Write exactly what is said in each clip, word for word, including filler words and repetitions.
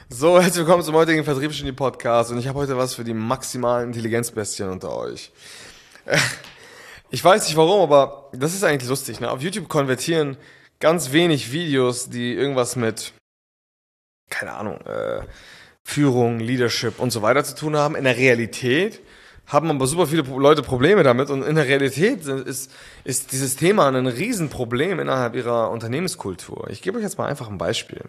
So, herzlich willkommen zum heutigen Vertriebsgenie-Podcast und ich habe heute was für die maximalen Intelligenzbestien unter euch. Ich weiß nicht warum, aber das ist eigentlich lustig, ne? Auf YouTube konvertieren ganz wenig Videos, die irgendwas mit, keine Ahnung, äh, Führung, Leadership und so weiter zu tun haben. In der Realität haben aber super viele Leute Probleme damit und in der Realität ist, ist dieses Thema ein Riesenproblem innerhalb ihrer Unternehmenskultur. Ich gebe euch jetzt mal einfach ein Beispiel.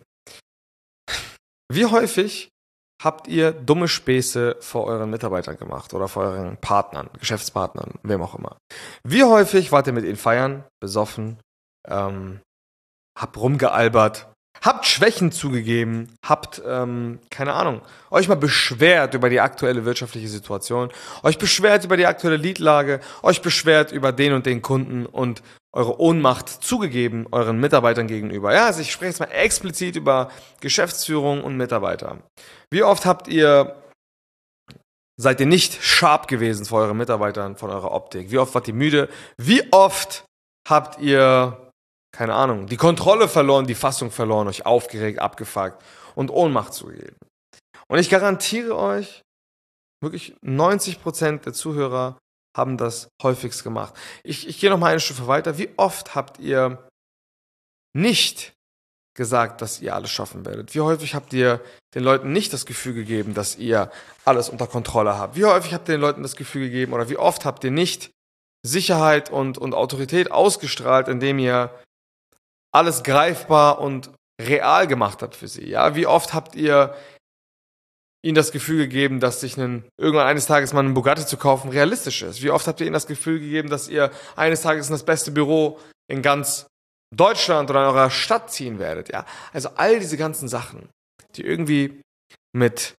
Wie häufig habt ihr dumme Späße vor euren Mitarbeitern gemacht oder vor euren Partnern, Geschäftspartnern, wem auch immer? Wie häufig wart ihr mit ihnen feiern, besoffen, ähm, habt rumgealbert, habt Schwächen zugegeben, habt, ähm, keine Ahnung, euch mal beschwert über die aktuelle wirtschaftliche Situation, euch beschwert über die aktuelle Leadlage, euch beschwert über den und den Kunden und eure Ohnmacht zugegeben euren Mitarbeitern gegenüber. Ja, also ich spreche jetzt mal explizit über Geschäftsführung und Mitarbeiter. Wie oft habt ihr, seid ihr nicht sharp gewesen vor euren Mitarbeitern, von eurer Optik? Wie oft wart ihr müde? Wie oft habt ihr, keine Ahnung, die Kontrolle verloren, die Fassung verloren, euch aufgeregt, abgefuckt und Ohnmacht zugegeben? Und ich garantiere euch, wirklich neunzig Prozent der Zuhörer haben das häufigst gemacht. Ich, ich gehe noch mal eine Stufe weiter. Wie oft habt ihr nicht gesagt, dass ihr alles schaffen werdet? Wie häufig habt ihr den Leuten nicht das Gefühl gegeben, dass ihr alles unter Kontrolle habt? Wie häufig habt ihr den Leuten das Gefühl gegeben oder wie oft habt ihr nicht Sicherheit und, und Autorität ausgestrahlt, indem ihr alles greifbar und real gemacht habt für sie? Ja, wie oft habt ihr ihnen das Gefühl gegeben, dass sich einen, irgendwann eines Tages mal einen Bugatti zu kaufen realistisch ist? Wie oft habt ihr ihnen das Gefühl gegeben, dass ihr eines Tages in das beste Büro in ganz Deutschland oder in eurer Stadt ziehen werdet? Ja, also all diese ganzen Sachen, die irgendwie mit,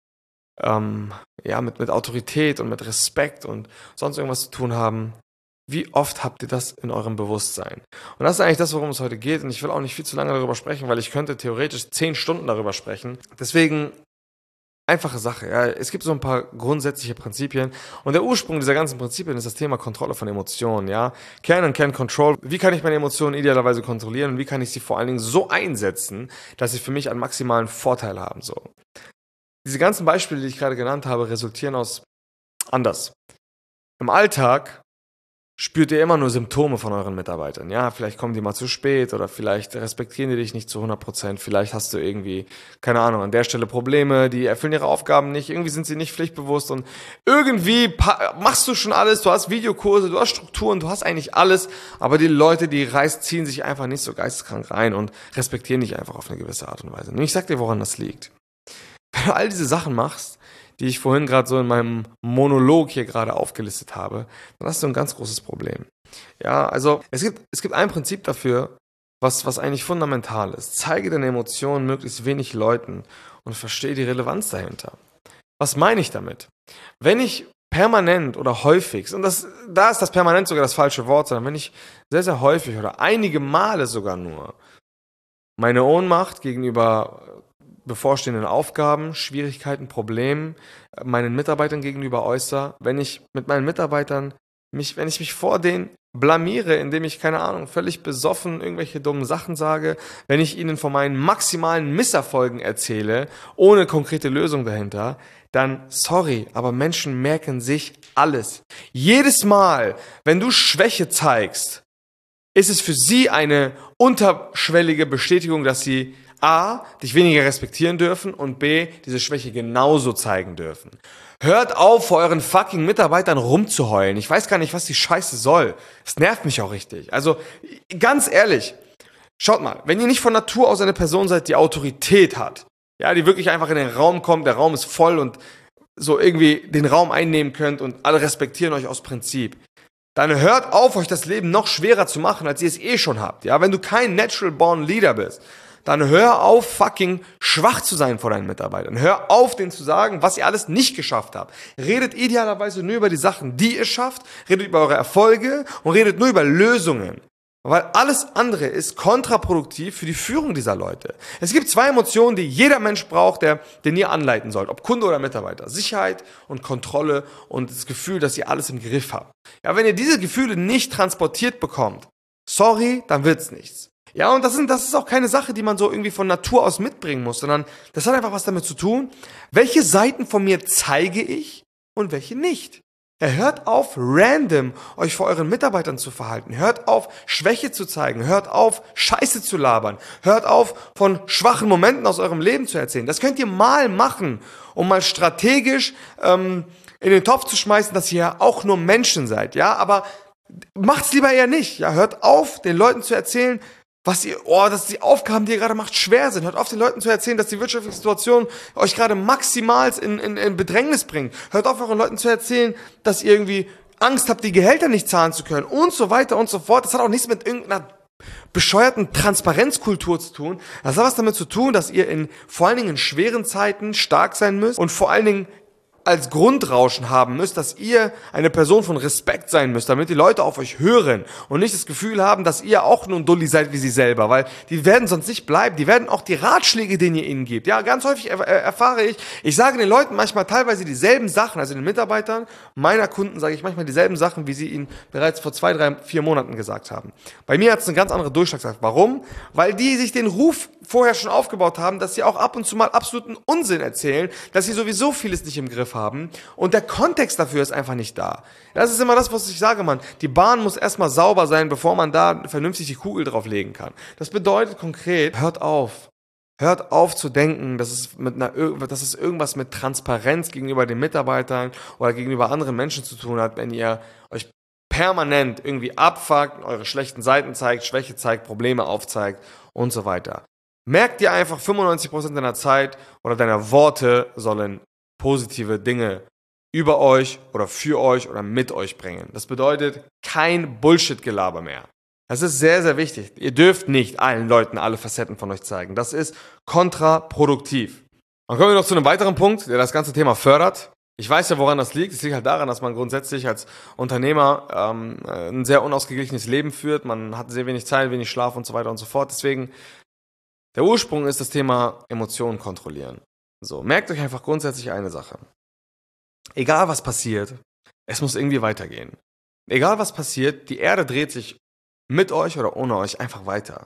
ähm, ja, mit, mit Autorität und mit Respekt und sonst irgendwas zu tun haben. Wie oft habt ihr das in eurem Bewusstsein? Und das ist eigentlich das, worum es heute geht. Und ich will auch nicht viel zu lange darüber sprechen, weil ich könnte theoretisch zehn Stunden darüber sprechen. Deswegen einfache Sache, ja. Es gibt so ein paar grundsätzliche Prinzipien und der Ursprung dieser ganzen Prinzipien ist das Thema Kontrolle von Emotionen, ja. Can and Can Control. Wie kann ich meine Emotionen idealerweise kontrollieren und wie kann ich sie vor allen Dingen so einsetzen, dass sie für mich einen maximalen Vorteil haben, so. Diese ganzen Beispiele, die ich gerade genannt habe, resultieren aus anders. Im Alltag spürt ihr immer nur Symptome von euren Mitarbeitern. Ja, vielleicht kommen die mal zu spät oder vielleicht respektieren die dich nicht zu hundert Prozent. Vielleicht hast du irgendwie, keine Ahnung, an der Stelle Probleme, die erfüllen ihre Aufgaben nicht. Irgendwie sind sie nicht pflichtbewusst und irgendwie machst du schon alles. Du hast Videokurse, du hast Strukturen, du hast eigentlich alles. Aber die Leute, die reißt, ziehen sich einfach nicht so geisteskrank rein und respektieren dich einfach auf eine gewisse Art und Weise. Und ich sag dir, woran das liegt. Wenn du all diese Sachen machst, die ich vorhin gerade so in meinem Monolog hier gerade aufgelistet habe, dann hast du ein ganz großes Problem. Ja, also es gibt, es gibt ein Prinzip dafür, was, was eigentlich fundamental ist. Zeige deine Emotionen möglichst wenig Leuten und verstehe die Relevanz dahinter. Was meine ich damit? Wenn ich permanent oder häufig, und das, da ist das permanent sogar das falsche Wort, sondern wenn ich sehr, sehr häufig oder einige Male sogar nur meine Ohnmacht gegenüber bevorstehenden Aufgaben, Schwierigkeiten, Problemen meinen Mitarbeitern gegenüber äußere, wenn ich mit meinen Mitarbeitern mich, wenn ich mich vor denen blamiere, indem ich, keine Ahnung, völlig besoffen irgendwelche dummen Sachen sage, wenn ich ihnen von meinen maximalen Misserfolgen erzähle, ohne konkrete Lösung dahinter, dann, sorry, aber Menschen merken sich alles. Jedes Mal, wenn du Schwäche zeigst, ist es für sie eine unterschwellige Bestätigung, dass sie A, dich weniger respektieren dürfen und B, diese Schwäche genauso zeigen dürfen. Hört auf, vor euren fucking Mitarbeitern rumzuheulen. Ich weiß gar nicht, was die Scheiße soll. Es nervt mich auch richtig. Also, ganz ehrlich, schaut mal, wenn ihr nicht von Natur aus eine Person seid, die Autorität hat, ja, die wirklich einfach in den Raum kommt, der Raum ist voll und so irgendwie den Raum einnehmen könnt und alle respektieren euch aus Prinzip, dann hört auf, euch das Leben noch schwerer zu machen, als ihr es eh schon habt. Ja, wenn du kein Natural Born Leader bist, dann hör auf, fucking schwach zu sein vor deinen Mitarbeitern. Hör auf, denen zu sagen, was ihr alles nicht geschafft habt. Redet idealerweise nur über die Sachen, die ihr schafft, redet über eure Erfolge und redet nur über Lösungen. Weil alles andere ist kontraproduktiv für die Führung dieser Leute. Es gibt zwei Emotionen, die jeder Mensch braucht, der, den ihr anleiten sollt, ob Kunde oder Mitarbeiter. Sicherheit und Kontrolle und das Gefühl, dass ihr alles im Griff habt. Ja, wenn ihr diese Gefühle nicht transportiert bekommt, sorry, dann wird's nichts. Ja, und das, sind, das ist auch keine Sache, die man so irgendwie von Natur aus mitbringen muss, sondern das hat einfach was damit zu tun, welche Seiten von mir zeige ich und welche nicht. Ja, hört auf, random euch vor euren Mitarbeitern zu verhalten. Hört auf, Schwäche zu zeigen. Hört auf, Scheiße zu labern. Hört auf, von schwachen Momenten aus eurem Leben zu erzählen. Das könnt ihr mal machen, um mal strategisch ähm, in den Topf zu schmeißen, dass ihr ja auch nur Menschen seid. Ja, aber macht's lieber eher nicht. Ja, hört auf, den Leuten zu erzählen, was ihr, oh, dass die Aufgaben, die ihr gerade macht, schwer sind. Hört auf, den Leuten zu erzählen, dass die wirtschaftliche Situation euch gerade maximal in, in, in Bedrängnis bringt. Hört auf, euren Leuten zu erzählen, dass ihr irgendwie Angst habt, die Gehälter nicht zahlen zu können und so weiter und so fort. Das hat auch nichts mit irgendeiner bescheuerten Transparenzkultur zu tun. Das hat was damit zu tun, dass ihr in, vor allen Dingen in schweren Zeiten stark sein müsst und vor allen Dingen als Grundrauschen haben müsst, dass ihr eine Person von Respekt sein müsst, damit die Leute auf euch hören und nicht das Gefühl haben, dass ihr auch nur ein Dulli seid wie sie selber, weil die werden sonst nicht bleiben, die werden auch die Ratschläge, den ihr ihnen gebt. Ja, ganz häufig er, erfahre ich, ich sage den Leuten manchmal teilweise dieselben Sachen, also den Mitarbeitern meiner Kunden sage ich manchmal dieselben Sachen, wie sie ihnen bereits vor zwei, drei, vier Monaten gesagt haben. Bei mir hat es eine ganz andere Durchschlagskraft. Warum? Weil die sich den Ruf vorher schon aufgebaut haben, dass sie auch ab und zu mal absoluten Unsinn erzählen, dass sie sowieso vieles nicht im Griff haben und der Kontext dafür ist einfach nicht da. Das ist immer das, was ich sage, Mann. Die Bahn muss erstmal sauber sein, bevor man da vernünftig die Kugel drauflegen kann. Das bedeutet konkret, hört auf. Hört auf zu denken, dass es, mit einer, dass es irgendwas mit Transparenz gegenüber den Mitarbeitern oder gegenüber anderen Menschen zu tun hat, wenn ihr euch permanent irgendwie abfuckt, eure schlechten Seiten zeigt, Schwäche zeigt, Probleme aufzeigt und so weiter. Merkt ihr einfach, fünfundneunzig Prozent deiner Zeit oder deiner Worte sollen positive Dinge über euch oder für euch oder mit euch bringen. Das bedeutet kein Bullshit-Gelaber mehr. Das ist sehr, sehr wichtig. Ihr dürft nicht allen Leuten alle Facetten von euch zeigen. Das ist kontraproduktiv. Dann kommen wir noch zu einem weiteren Punkt, der das ganze Thema fördert. Ich weiß ja, woran das liegt. Es liegt halt daran, dass man grundsätzlich als Unternehmer ähm, ein sehr unausgeglichenes Leben führt. Man hat sehr wenig Zeit, wenig Schlaf und so weiter und so fort. Deswegen, der Ursprung ist das Thema Emotionen kontrollieren. So, merkt euch einfach grundsätzlich eine Sache. Egal was passiert, es muss irgendwie weitergehen. Egal was passiert, die Erde dreht sich mit euch oder ohne euch einfach weiter.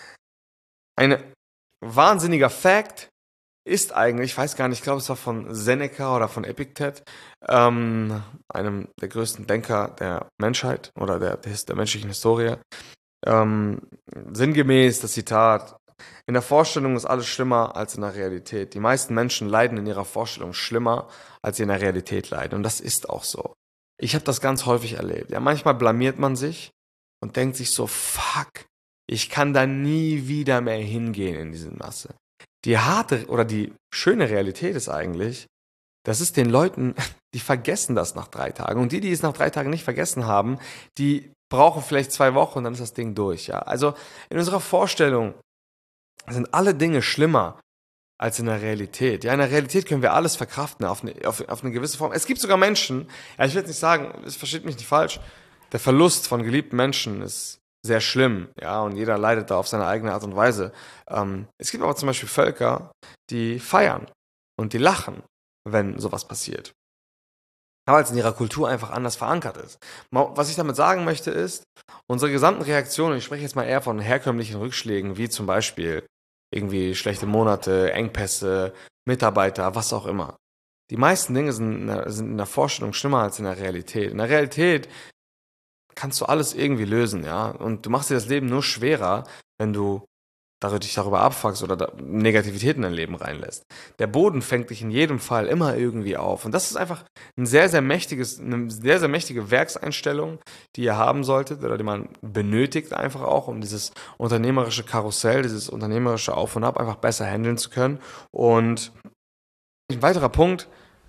Ein wahnsinniger Fact ist eigentlich, ich weiß gar nicht, ich glaube es war von Seneca oder von Epictet, ähm, einem der größten Denker der Menschheit oder der, der, der menschlichen Historie, ähm, sinngemäß das Zitat: In der Vorstellung ist alles schlimmer als in der Realität. Die meisten Menschen leiden in ihrer Vorstellung schlimmer, als sie in der Realität leiden. Und das ist auch so. Ich habe das ganz häufig erlebt. Ja, manchmal blamiert man sich und denkt sich so, fuck, ich kann da nie wieder mehr hingehen in diese Masse. Die harte oder die schöne Realität ist eigentlich, das ist den Leuten, die vergessen das nach drei Tagen. Und die, die es nach drei Tagen nicht vergessen haben, die brauchen vielleicht zwei Wochen und dann ist das Ding durch. Ja, also in unserer Vorstellung sind alle Dinge schlimmer als in der Realität. Ja, in der Realität können wir alles verkraften auf eine, auf, auf eine gewisse Form. Es gibt sogar Menschen, ja, ich will jetzt nicht sagen, es versteht mich nicht falsch, der Verlust von geliebten Menschen ist sehr schlimm, ja, und jeder leidet da auf seine eigene Art und Weise. Ähm, es gibt aber zum Beispiel Völker, die feiern und die lachen, wenn sowas passiert. Aber es in ihrer Kultur einfach anders verankert ist. Was ich damit sagen möchte ist, unsere gesamten Reaktionen, ich spreche jetzt mal eher von herkömmlichen Rückschlägen, wie zum Beispiel irgendwie schlechte Monate, Engpässe, Mitarbeiter, was auch immer. Die meisten Dinge sind in, der, sind in der Vorstellung schlimmer als in der Realität. In der Realität kannst du alles irgendwie lösen, ja. Und du machst dir das Leben nur schwerer, wenn du dich darüber abfuckst oder da Negativität in dein Leben reinlässt. Der Boden fängt dich in jedem Fall immer irgendwie auf. Und das ist einfach ein sehr, sehr mächtiges, eine sehr, sehr mächtige Werkseinstellung, die ihr haben solltet oder die man benötigt einfach auch, um dieses unternehmerische Karussell, dieses unternehmerische Auf und Ab einfach besser handeln zu können. Und ein weiterer Punkt: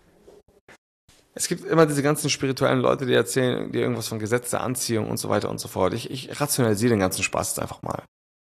Es gibt immer diese ganzen spirituellen Leute, die erzählen, die irgendwas von Gesetz der Anziehung und so weiter und so fort. Ich, ich rationalisiere den ganzen Spaß jetzt einfach mal.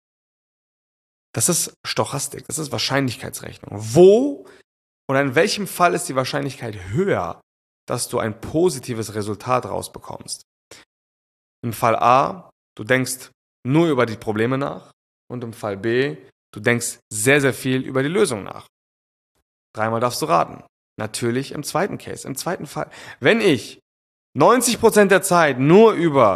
Das ist Stochastik, das ist Wahrscheinlichkeitsrechnung. Wo und in welchem Fall ist die Wahrscheinlichkeit höher, dass du ein positives Resultat rausbekommst? Im Fall A, du denkst nur über die Probleme nach, und im Fall B, du denkst sehr, sehr viel über die Lösung nach. Dreimal darfst du raten. Natürlich im zweiten Case, im zweiten Fall. Wenn ich neunzig Prozent der Zeit nur über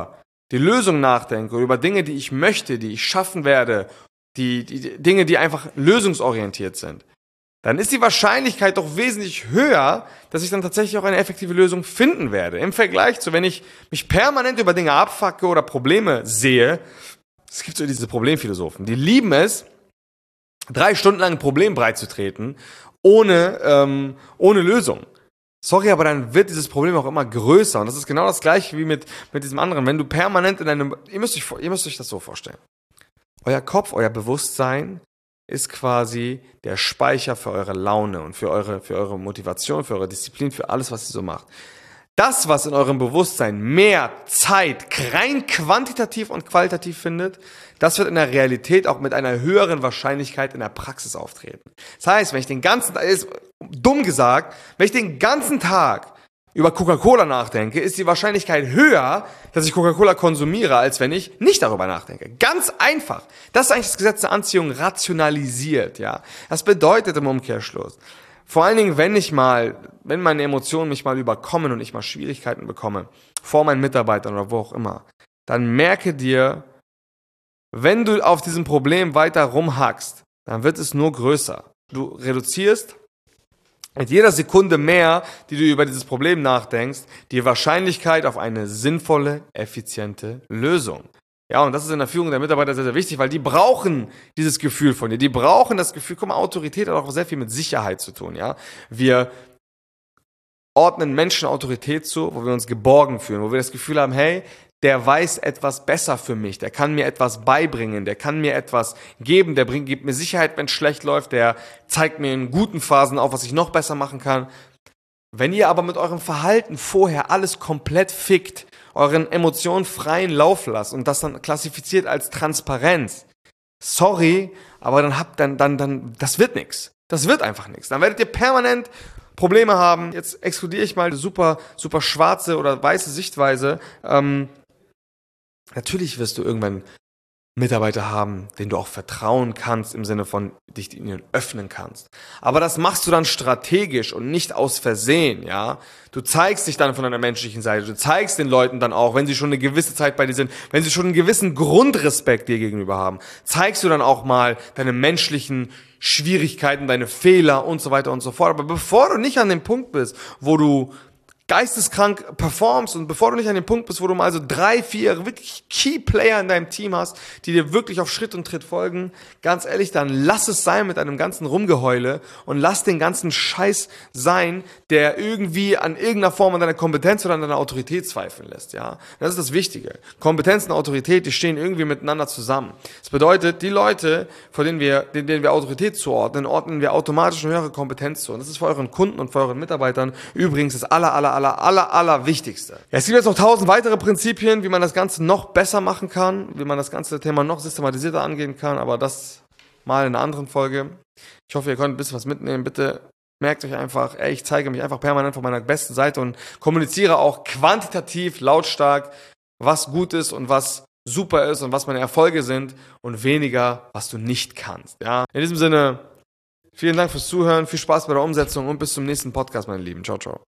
die Lösung nachdenke oder über Dinge, die ich möchte, die ich schaffen werde, die, die, die Dinge, die einfach lösungsorientiert sind, dann ist die Wahrscheinlichkeit doch wesentlich höher, dass ich dann tatsächlich auch eine effektive Lösung finden werde. Im Vergleich zu, wenn ich mich permanent über Dinge abfacke oder Probleme sehe. Es gibt so diese Problemphilosophen, die lieben es, drei Stunden lang ein Problem breitzutreten, ohne, ähm, ohne Lösung. Sorry, aber dann wird dieses Problem auch immer größer. Und das ist genau das Gleiche wie mit, mit diesem anderen. Wenn du permanent in einem, ihr müsst euch, ihr müsst euch das so vorstellen. Euer Kopf, euer Bewusstsein ist quasi der Speicher für eure Laune und für eure, für eure Motivation, für eure Disziplin, für alles, was ihr so macht. Das, was in eurem Bewusstsein mehr Zeit rein quantitativ und qualitativ findet, das wird in der Realität auch mit einer höheren Wahrscheinlichkeit in der Praxis auftreten. Das heißt, wenn ich den ganzen Tag, ist dumm gesagt, wenn ich den ganzen Tag über Coca-Cola nachdenke, ist die Wahrscheinlichkeit höher, dass ich Coca-Cola konsumiere, als wenn ich nicht darüber nachdenke. Ganz einfach. Das ist eigentlich das Gesetz der Anziehung rationalisiert, ja. Das bedeutet im Umkehrschluss, vor allen Dingen, wenn ich mal, wenn meine Emotionen mich mal überkommen und ich mal Schwierigkeiten bekomme, vor meinen Mitarbeitern oder wo auch immer, dann merke dir, wenn du auf diesem Problem weiter rumhackst, dann wird es nur größer. Du reduzierst mit jeder Sekunde mehr, die du über dieses Problem nachdenkst, die Wahrscheinlichkeit auf eine sinnvolle, effiziente Lösung. Ja, und das ist in der Führung der Mitarbeiter sehr, sehr wichtig, weil die brauchen dieses Gefühl von dir. Die brauchen das Gefühl, guck mal, Autorität hat auch sehr viel mit Sicherheit zu tun, ja. Wir ordnen Menschen Autorität zu, wo wir uns geborgen fühlen, wo wir das Gefühl haben, hey, der weiß etwas besser für mich, der kann mir etwas beibringen, der kann mir etwas geben, der bringt, gibt mir Sicherheit, wenn es schlecht läuft, der zeigt mir in guten Phasen auf, was ich noch besser machen kann. Wenn ihr aber mit eurem Verhalten vorher alles komplett fickt, euren Emotionen freien Lauf lasst und das dann klassifiziert als Transparenz, sorry, aber dann habt dann dann dann das wird nichts. Das wird einfach nichts. Dann werdet ihr permanent Probleme haben. Jetzt exkludiere ich mal die super super schwarze oder weiße Sichtweise. Ähm, natürlich wirst du irgendwann Mitarbeiter haben, denen du auch vertrauen kannst, im Sinne von dich ihnen öffnen kannst. Aber das machst du dann strategisch und nicht aus Versehen, ja. Du zeigst dich dann von deiner menschlichen Seite. Du zeigst den Leuten dann auch, wenn sie schon eine gewisse Zeit bei dir sind, wenn sie schon einen gewissen Grundrespekt dir gegenüber haben, zeigst du dann auch mal deine menschlichen Schwierigkeiten, deine Fehler und so weiter und so fort. Aber bevor du nicht an dem Punkt bist, wo du geisteskrank performst und bevor du nicht an dem Punkt bist, wo du mal so drei, vier wirklich Key-Player in deinem Team hast, die dir wirklich auf Schritt und Tritt folgen, ganz ehrlich, dann lass es sein mit einem ganzen Rumgeheule und lass den ganzen Scheiß sein, der irgendwie an irgendeiner Form an deiner Kompetenz oder an deiner Autorität zweifeln lässt, ja. Das ist das Wichtige. Kompetenz und Autorität, die stehen irgendwie miteinander zusammen. Das bedeutet, die Leute, vor denen wir, denen, denen wir Autorität zuordnen, ordnen wir automatisch eine höhere Kompetenz zu. Und das ist für euren Kunden und für euren Mitarbeitern übrigens das aller, aller, aller, aller, aller Wichtigste. Ja, es gibt jetzt noch tausend weitere Prinzipien, wie man das Ganze noch besser machen kann, wie man das ganze Thema noch systematisierter angehen kann, aber das mal in einer anderen Folge. Ich hoffe, ihr könnt ein bisschen was mitnehmen. Bitte merkt euch einfach, ey, ich zeige mich einfach permanent von meiner besten Seite und kommuniziere auch quantitativ, lautstark, was gut ist und was super ist und was meine Erfolge sind und weniger, was du nicht kannst. Ja, in diesem Sinne, vielen Dank fürs Zuhören, viel Spaß bei der Umsetzung und bis zum nächsten Podcast, meine Lieben. Ciao, ciao.